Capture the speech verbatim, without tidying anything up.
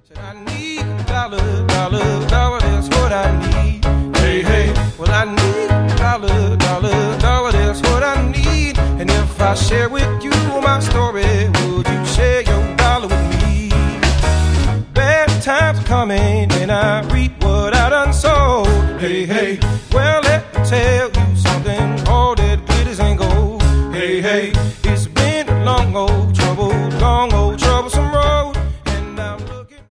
Said I need a dollar, dollar, dollar, that's what I need. Hey, hey, well I need a dollar, dollar, dollar, that's what I need. And if I share with you my story, would you share your dollar with me? Bad times are coming and I reap what I done sowed. Hey, hey, well let me tell you,